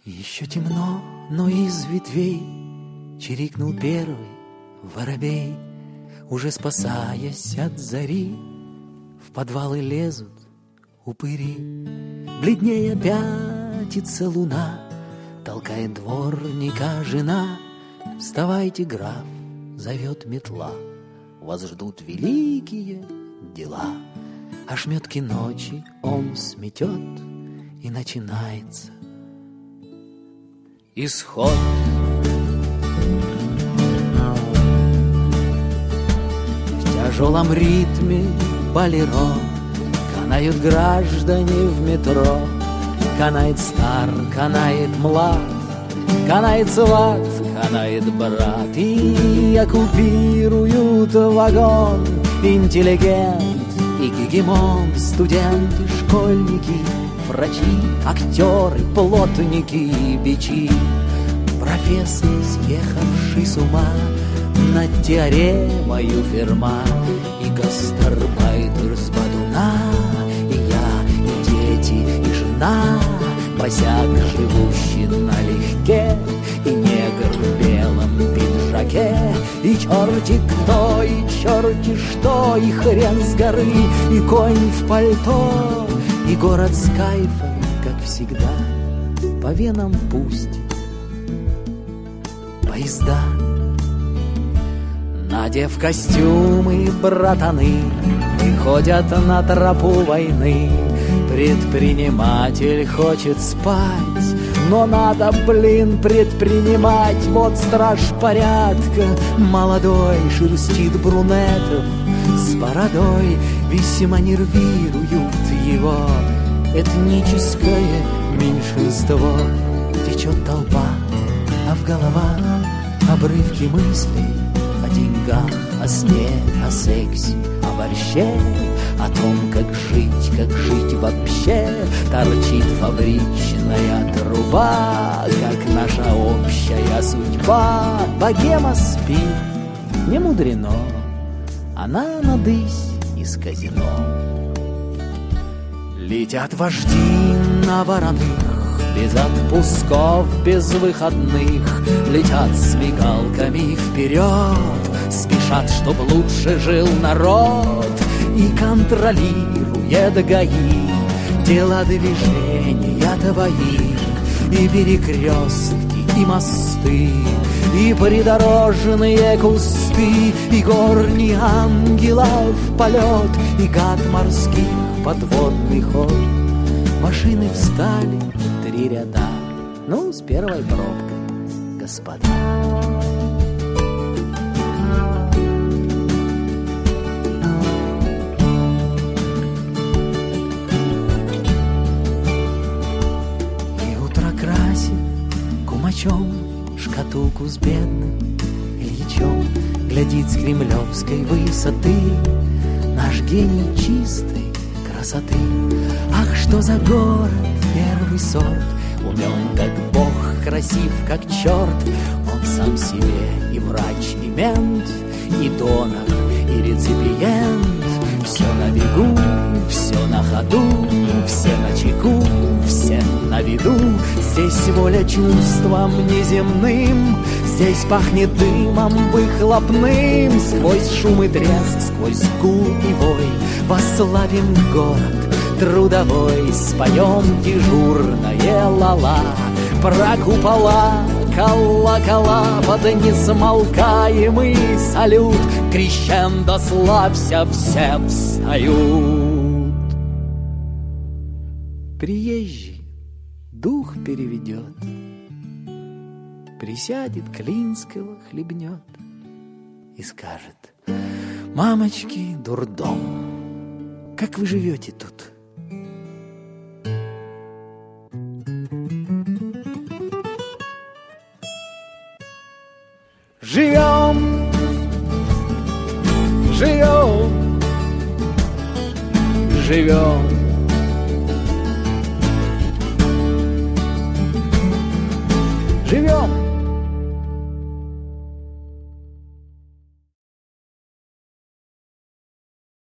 Еще темно, но из ветвей чирикнул первый воробей. Уже спасаясь от зари, в подвалы лезут упыри. Бледнее пятится луна, толкает дворника жена. Вставайте, граф, зовет метла, вас ждут великие дела. Ошметки ночи он сметет, и начинается исход. В тяжелом ритме болеро канают граждане в метро. Канает стар, канает млад, канает сват, канает брат. И оккупируют вагон интеллигент и гегемон, студенты, школьники, врачи, актеры, плотники и бичи. Профессор, съехавший с ума над теоремою Ферма, и гастарбайтер с Бадуна, и я, и дети, и жена, босяк, живущий налегке, и негр в белом пиджаке, и черти кто, и черти что, и хрен с горы, и конь в пальто, и город с кайфом, как всегда, по венам пустит поезда. Надев костюмы, братаны выходят на тропу войны. Предприниматель хочет спать, но надо, предпринимать. Вот страж порядка, молодой, шерстит брюнетов с бородой. Весьма нервируют его этническое меньшинство. Течет толпа, а в головах обрывки мыслей о деньгах, о сне, о сексе, о борще, о том, как жить вообще. Торчит фабричная труба, как наша общая судьба. Богема спит, не мудрено, она надысь из казино. Летят вожди на вороных, без отпусков, без выходных. Летят с мигалками вперед, спешат, чтоб лучше жил народ. И контролирует ГАИ дела движения твои. И перекрестки, и мосты, и придорожные кусты, и горни ангелов полет, и гад морских подводный ход. Машины встали в 3 ряда, ну, с первой пробкой, господа. И утро красит кумачом шкатулку с бедным Ильичом. Глядит с кремлевской высоты наш гений чистой красоты. Ах, что за город, первый сорт, умен, как бог, красив, как черт. Он сам себе и врач, и мент, и донор, и реципиент. Все на бегу, все на ходу, все на чеку, все на виду. Здесь воля чувствам неземным, здесь пахнет дымом выхлопным. Сквозь шум и треск, сквозь гул и вой восславим город трудовой. Споем дежурное ла-ла про купола, колокола под несмолкаемый салют. Крещендо славься, все встают. Приезжий дух переведет, присядет, Клинского хлебнет и скажет: мамочки, дурдом, как вы живете тут? Живем, живем, живем